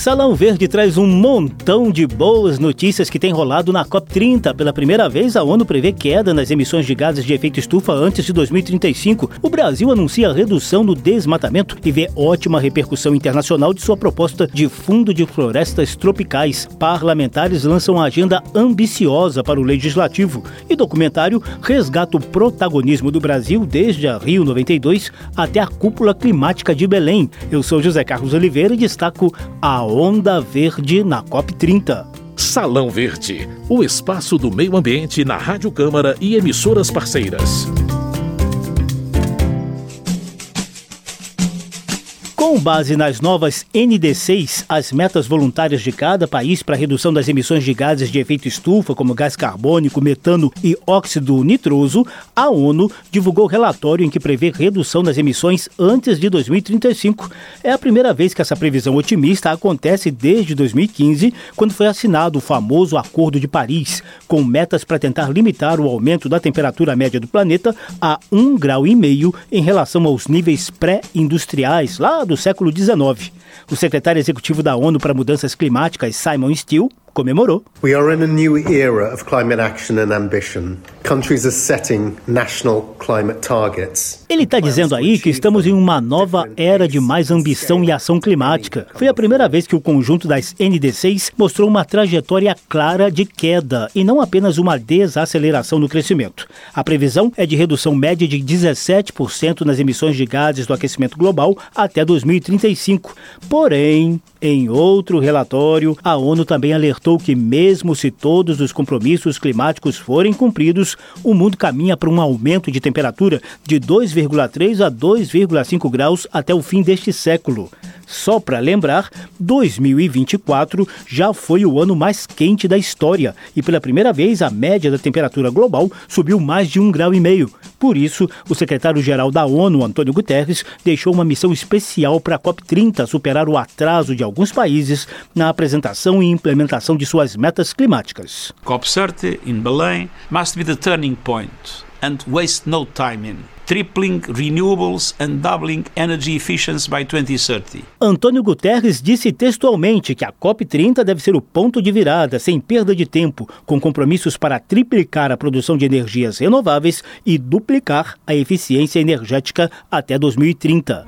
Salão Verde traz um montão de boas notícias que tem rolado na COP30. Pela primeira vez, a ONU prevê queda nas emissões de gases de efeito estufa antes de 2035. O Brasil anuncia redução no desmatamento e vê ótima repercussão internacional de sua proposta de fundo de florestas tropicais. Parlamentares lançam uma agenda ambiciosa para o legislativo. E documentário resgata o protagonismo do Brasil desde a Rio 92 até a cúpula climática de Belém. Eu sou José Carlos Oliveira e destaco a Onda Verde na COP30. Salão Verde, o espaço do meio ambiente na Rádio Câmara e emissoras parceiras. Com base nas novas NDCs, as metas voluntárias de cada país para a redução das emissões de gases de efeito estufa, como gás carbônico, metano e óxido nitroso, a ONU divulgou relatório em que prevê redução das emissões antes de 2035. É a primeira vez que essa previsão otimista acontece desde 2015, quando foi assinado o famoso Acordo de Paris, com metas para tentar limitar o aumento da temperatura média do planeta a 1,5 grau em relação aos níveis pré-industriais, lá do século XIX. O secretário executivo da ONU para Mudanças Climáticas, Simon Stiell, comemorou. We are in a new era of climate action and ambition. Countries are setting national climate targets. Ele está dizendo aí que estamos em uma nova era de mais ambição e ação climática. Foi a primeira vez que o conjunto das NDCs mostrou uma trajetória clara de queda e não apenas uma desaceleração no crescimento. A previsão é de redução média de 17% nas emissões de gases do aquecimento global até 2035. Porém, em outro relatório, a ONU também alertou que mesmo se todos os compromissos climáticos forem cumpridos, o mundo caminha para um aumento de temperatura de 2,3 a 2,5 graus até o fim deste século. Só para lembrar, 2024 já foi o ano mais quente da história e pela primeira vez a média da temperatura global subiu mais de 1,5 graus. Por isso, o secretário-geral da ONU, Antônio Guterres, deixou uma missão especial para a COP30 superar o atraso de alguns países na apresentação e implementação de suas metas climáticas. COP30 in Belém must be the turning point and waste no time in tripling renewables and doubling energy efficiency by 2030. Antônio Guterres disse textualmente que a COP30 deve ser o ponto de virada, sem perda de tempo, com compromissos para triplicar a produção de energias renováveis e duplicar a eficiência energética até 2030.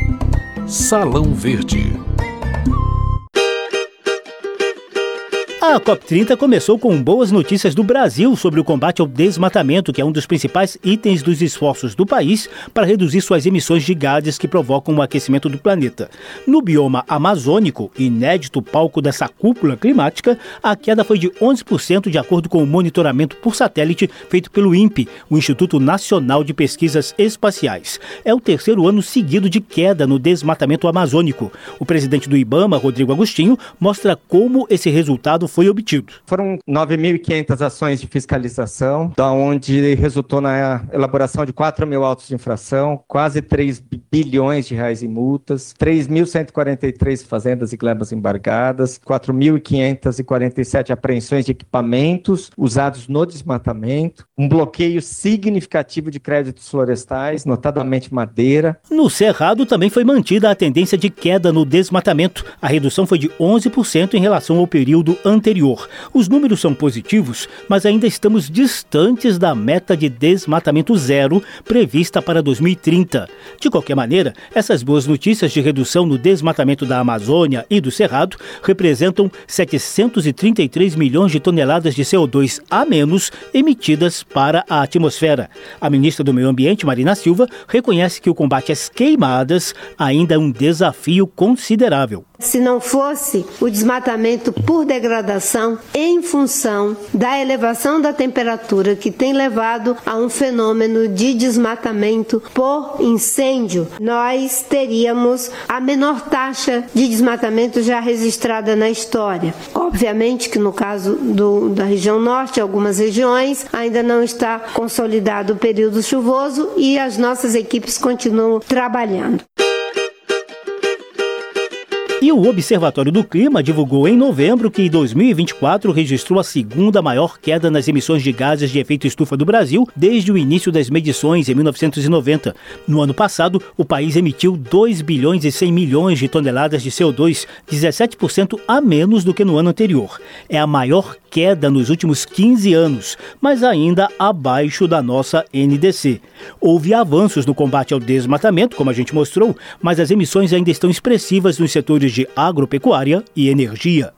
Salão Verde. A COP30 começou com boas notícias do Brasil sobre o combate ao desmatamento, que é um dos principais itens dos esforços do país para reduzir suas emissões de gases que provocam o aquecimento do planeta. No bioma amazônico, inédito palco dessa cúpula climática, a queda foi de 11% de acordo com o monitoramento por satélite feito pelo INPE, o Instituto Nacional de Pesquisas Espaciais. É o terceiro ano seguido de queda no desmatamento amazônico. O presidente do IBAMA, Rodrigo Agostinho, mostra como esse resultado foi obtido. Foram 9.500 ações de fiscalização, da onde resultou na elaboração de 4.000 autos de infração, quase 3 bilhões de reais em multas, 3.143 fazendas e glebas embargadas, 4.547 apreensões de equipamentos usados no desmatamento, um bloqueio significativo de créditos florestais, notadamente madeira. No Cerrado também foi mantida a tendência de queda no desmatamento. A redução foi de 11% em relação ao período anterior. Os números são positivos, mas ainda estamos distantes da meta de desmatamento zero prevista para 2030. De qualquer maneira, essas boas notícias de redução no desmatamento da Amazônia e do Cerrado representam 733 milhões de toneladas de CO2 a menos emitidas para a atmosfera. A ministra do Meio Ambiente, Marina Silva, reconhece que o combate às queimadas ainda é um desafio considerável. Se não fosse o desmatamento por degradação em função da elevação da temperatura que tem levado a um fenômeno de desmatamento por incêndio, nós teríamos a menor taxa de desmatamento já registrada na história. Obviamente que no caso da região norte, algumas regiões, ainda não está consolidado o período chuvoso e as nossas equipes continuam trabalhando. E o Observatório do Clima divulgou em novembro que 2024 registrou a segunda maior queda nas emissões de gases de efeito estufa do Brasil desde o início das medições em 1990. No ano passado, o país emitiu 2 bilhões e 100 milhões de toneladas de CO2, 17% a menos do que no ano anterior. É a maior queda nos últimos 15 anos, mas ainda abaixo da nossa NDC. Houve avanços no combate ao desmatamento, como a gente mostrou, mas as emissões ainda estão expressivas nos setores de agropecuária e energia.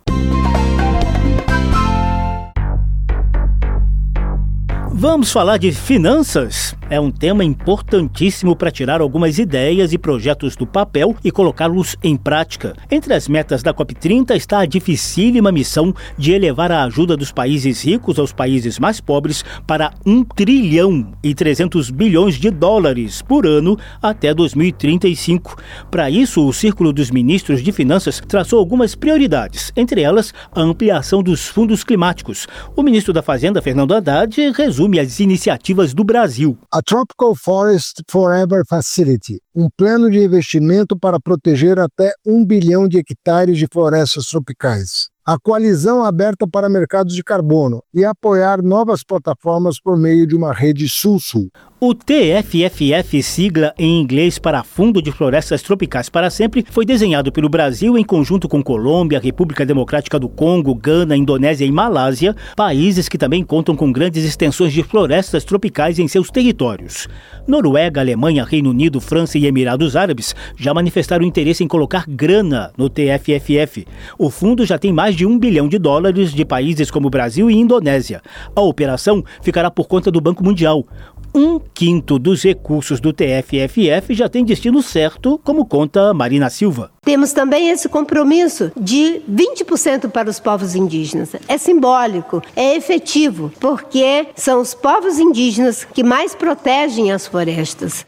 Vamos falar de finanças? É um tema importantíssimo para tirar algumas ideias e projetos do papel e colocá-los em prática. Entre as metas da COP30 está a dificílima missão de elevar a ajuda dos países ricos aos países mais pobres para 1 trilhão e 300 bilhões de dólares por ano até 2035. Para isso, o Círculo dos Ministros de Finanças traçou algumas prioridades, entre elas a ampliação dos fundos climáticos. O ministro da Fazenda, Fernando Haddad, resume as iniciativas do Brasil. A Tropical Forest Forever Facility, um plano de investimento para proteger até 1 bilhão de hectares de florestas tropicais. A coalizão aberta para mercados de carbono e apoiar novas plataformas por meio de uma rede sul-sul. O TFFF, sigla em inglês para Fundo de Florestas Tropicais para Sempre, foi desenhado pelo Brasil em conjunto com Colômbia, República Democrática do Congo, Gana, Indonésia e Malásia, países que também contam com grandes extensões de florestas tropicais em seus territórios. Noruega, Alemanha, Reino Unido, França e Emirados Árabes já manifestaram interesse em colocar grana no TFFF. O fundo já tem mais de 1 bilhão de dólares de países como Brasil e Indonésia. A operação ficará por conta do Banco Mundial. 1/5 dos recursos do TFFF já tem destino certo, como conta Marina Silva. Temos também esse compromisso de 20% para os povos indígenas. É simbólico, é efetivo, porque são os povos indígenas que mais protegem as florestas.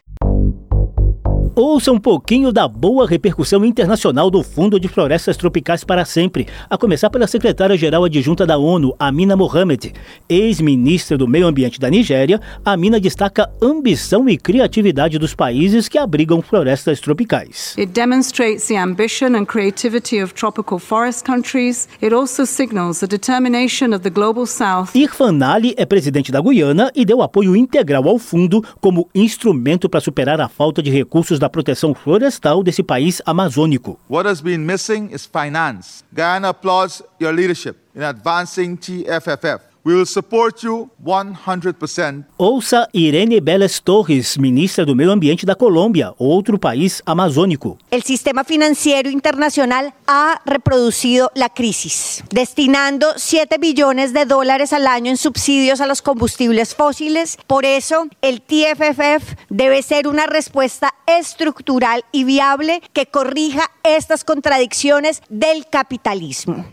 Ouça um pouquinho da boa repercussão internacional do Fundo de Florestas Tropicais para Sempre, a começar pela secretária-geral adjunta da ONU, Amina Mohamed. Ex-ministra do Meio Ambiente da Nigéria, Amina destaca a ambição e criatividade dos países que abrigam florestas tropicais. It demonstrates the ambition and creativity of tropical forest countries. It also signals the determination of the global south. Irfan Ali é presidente da Guiana e deu apoio integral ao fundo como instrumento para superar a falta de recursos da proteção florestal desse país amazônico. What has been missing is finance. Guyana applauds your leadership in advancing TFFF. We will support you 100%. Ouça Irene Beles Torres, ministra do Meio Ambiente da Colômbia, outro país amazônico. El sistema financiero internacional ha reproducido la crisis, destinando 7 billones de dólares al año en subsidios a los combustibles fósiles. Por eso, el TFFF debe ser una respuesta estructural y viable que corrija estas contradicciones del capitalismo.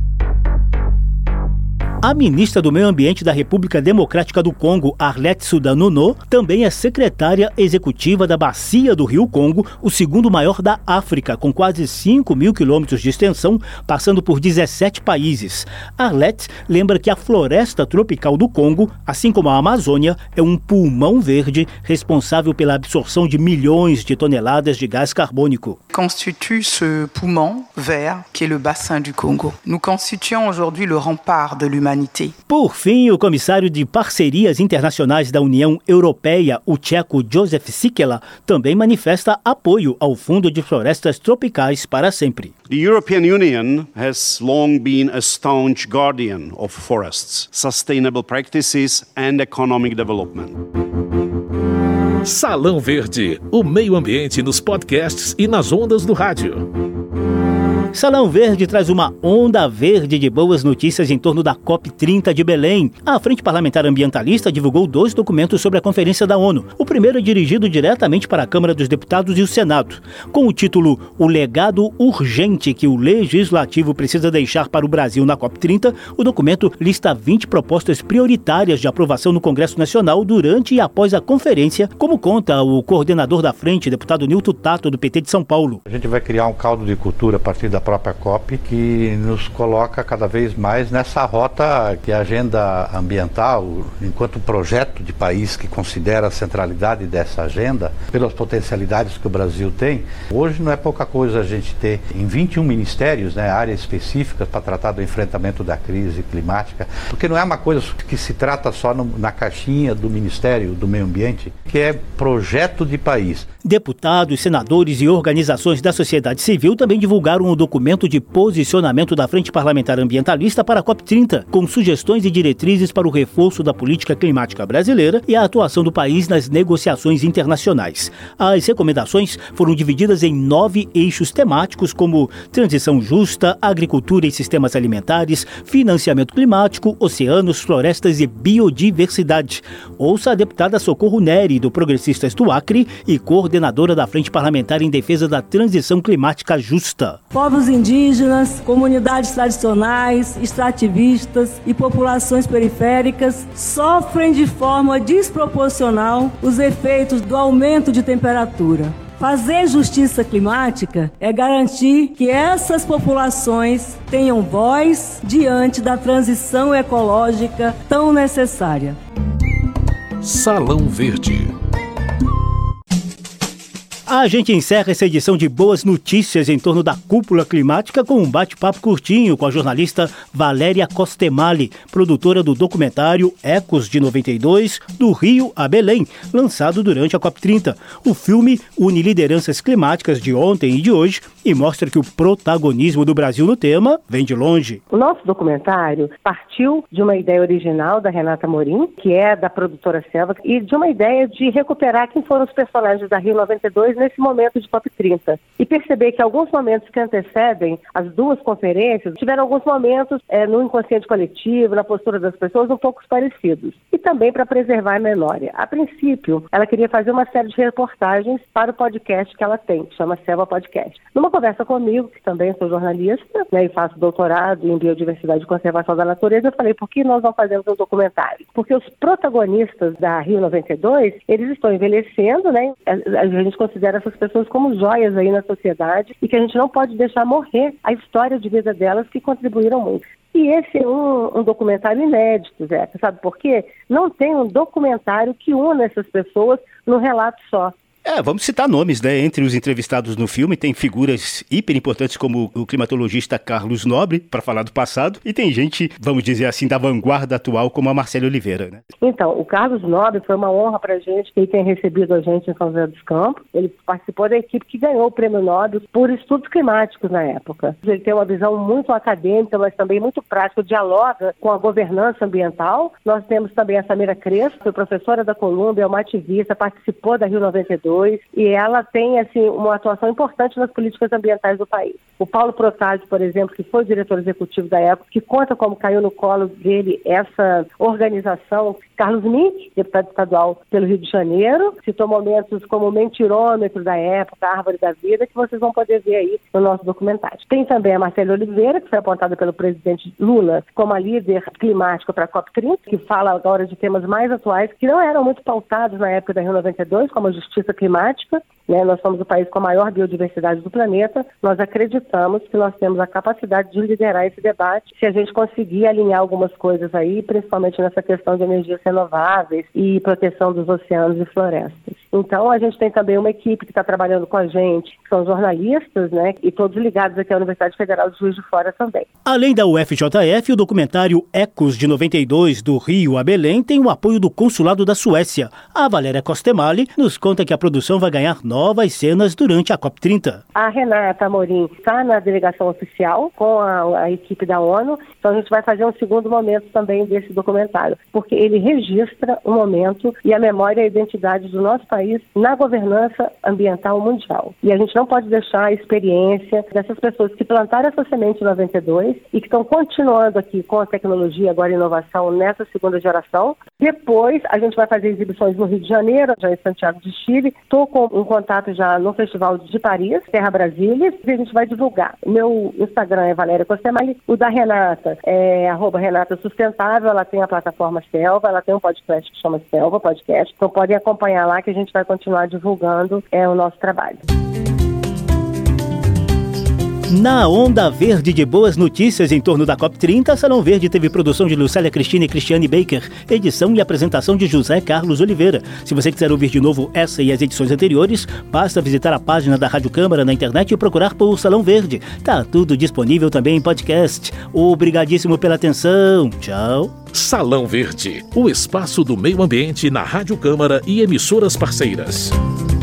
A ministra do Meio Ambiente da República Democrática do Congo, Arlette Soudan-Nono, também é secretária executiva da Bacia do Rio Congo, o segundo maior da África, com quase 5 mil quilômetros de extensão, passando por 17 países. Arlette lembra que a floresta tropical do Congo, assim como a Amazônia, é um pulmão verde responsável pela absorção de milhões de toneladas de gás carbônico. Constitue ce poumon vert qui est le bassin du Congo. Nous constituons aujourd'hui le rempart de l'humanité. Por fim, o comissário de Parcerias Internacionais da União Europeia, o tcheco Josef Sikela, também manifesta apoio ao Fundo de Florestas Tropicais para Sempre. The European Union has long been a staunch guardian of forests, sustainable practices and economic development. Salão Verde, o meio ambiente nos podcasts e nas ondas do rádio. Salão Verde traz uma onda verde de boas notícias em torno da COP30 de Belém. A Frente Parlamentar Ambientalista divulgou 2 documentos sobre a Conferência da ONU. O primeiro é dirigido diretamente para a Câmara dos Deputados e o Senado. Com o título O Legado Urgente que o Legislativo precisa deixar para o Brasil na COP30, o documento lista 20 propostas prioritárias de aprovação no Congresso Nacional durante e após a conferência, como conta o coordenador da frente, deputado Nilton Tato, do PT de São Paulo. A gente vai criar um caldo de cultura a partir da própria COP, que nos coloca cada vez mais nessa rota que a agenda ambiental, enquanto projeto de país que considera a centralidade dessa agenda, pelas potencialidades que o Brasil tem. Hoje não é pouca coisa a gente ter em 21 ministérios, né, áreas específicas para tratar do enfrentamento da crise climática, porque não é uma coisa que se trata só na caixinha do Ministério do Meio Ambiente, que é projeto de país. Deputados, senadores e organizações da sociedade civil também divulgaram um documento de posicionamento da Frente Parlamentar Ambientalista para a COP30, com sugestões e diretrizes para o reforço da política climática brasileira e a atuação do país nas negociações internacionais. As recomendações foram divididas em 9 eixos temáticos, como transição justa, agricultura e sistemas alimentares, financiamento climático, oceanos, florestas e biodiversidade. Ouça a deputada Socorro Neri, do Progressistas do Acre, e coordenadora da Frente Parlamentar em Defesa da Transição Climática Justa. Povos indígenas, comunidades tradicionais, extrativistas e populações periféricas sofrem de forma desproporcional os efeitos do aumento de temperatura. Fazer justiça climática é garantir que essas populações tenham voz diante da transição ecológica tão necessária. Salão Verde. A gente encerra essa edição de Boas Notícias em torno da cúpula climática com um bate-papo curtinho com a jornalista Valéria Costemali, produtora do documentário Ecos de 92, do Rio a Belém, lançado durante a COP30. O filme une lideranças climáticas de ontem e de hoje e mostra que o protagonismo do Brasil no tema vem de longe. O nosso documentário partiu de uma ideia original da Renata Amorim, que é da produtora Selva, e de uma ideia de recuperar quem foram os personagens da Rio 92 nesse momento de COP30 e perceber que alguns momentos que antecedem as duas conferências tiveram alguns momentos no inconsciente coletivo, na postura das pessoas um pouco parecidos e também para preservar a memória. A princípio, ela queria fazer uma série de reportagens para o podcast que ela tem, que chama Selva Podcast. Numa conversa comigo, que também sou jornalista, né, e faço doutorado em Biodiversidade e Conservação da Natureza, eu falei, por que nós não fazemos um documentário? Porque os protagonistas da Rio 92, eles estão envelhecendo, né? A gente considera essas pessoas como joias aí na sociedade e que a gente não pode deixar morrer a história de vida delas que contribuíram muito. E esse é um documentário inédito, Zé. Sabe por quê? Não tem um documentário que una essas pessoas num relato só. Vamos citar nomes, né? Entre os entrevistados no filme tem figuras hiper importantes como o climatologista Carlos Nobre, para falar do passado, e tem gente, vamos dizer assim, da vanguarda atual como a Marcela Oliveira, né? Então, o Carlos Nobre foi uma honra para a gente, que ele tem recebido a gente em São José dos Campos. Ele participou da equipe que ganhou o Prêmio Nobel por estudos climáticos na época. Ele tem uma visão muito acadêmica, mas também muito prática, dialoga com a governança ambiental. Nós temos também a Samira Crespo, foi professora da Colômbia, é uma ativista, participou da Rio 92, e ela tem assim, uma atuação importante nas políticas ambientais do país. O Paulo Protásio, por exemplo, que foi o diretor executivo da época, que conta como caiu no colo dele essa organização. Carlos Mink, deputado estadual pelo Rio de Janeiro, citou momentos como o mentirômetro da época, a árvore da vida, que vocês vão poder ver aí no nosso documentário. Tem também a Marcela Oliveira, que foi apontada pelo presidente Lula como a líder climática para a COP30, que fala agora de temas mais atuais, que não eram muito pautados na época da Rio 92, como a justiça climática, né? Nós somos o país com a maior biodiversidade do planeta. Nós acreditamos que nós temos a capacidade de liderar esse debate se a gente conseguir alinhar algumas coisas aí, principalmente nessa questão de energias renováveis e proteção dos oceanos e florestas. Então, a gente tem também uma equipe que está trabalhando com a gente, que são jornalistas, né? E todos ligados aqui à Universidade Federal de Juiz de Fora também. Além da UFJF, o documentário Ecos de 92, do Rio a Belém, tem o apoio do Consulado da Suécia. A Valéria Costemali nos conta que a produção vai ganhar novas cenas durante a COP30. A Renata Amorim está na delegação oficial com a equipe da ONU, então a gente vai fazer um segundo momento também desse documentário, porque ele registra o momento e a memória e a identidade do nosso país na governança ambiental mundial. E a gente não pode deixar a experiência dessas pessoas que plantaram essa semente em 92 e que estão continuando aqui com a tecnologia, agora a inovação nessa segunda geração. Depois a gente vai fazer exibições no Rio de Janeiro, já em Santiago de Chile. Estou com um contato já no Festival de Paris, Terra Brasília, e a gente vai divulgar. O meu Instagram é Valéria Costemali, o da Renata é @Renata Sustentável, ela tem a plataforma Selva, ela tem um podcast que chama Selva Podcast, então podem acompanhar lá que a gente vai continuar divulgando o nosso trabalho. Na onda verde de boas notícias em torno da COP30, Salão Verde teve produção de Lucélia Cristina e Cristiane Baker, edição e apresentação de José Carlos Oliveira. Se você quiser ouvir de novo essa e as edições anteriores, basta visitar a página da Rádio Câmara na internet e procurar por Salão Verde. Tá tudo disponível também em podcast. Obrigadíssimo pela atenção. Tchau. Salão Verde, o espaço do meio ambiente na Rádio Câmara e emissoras parceiras.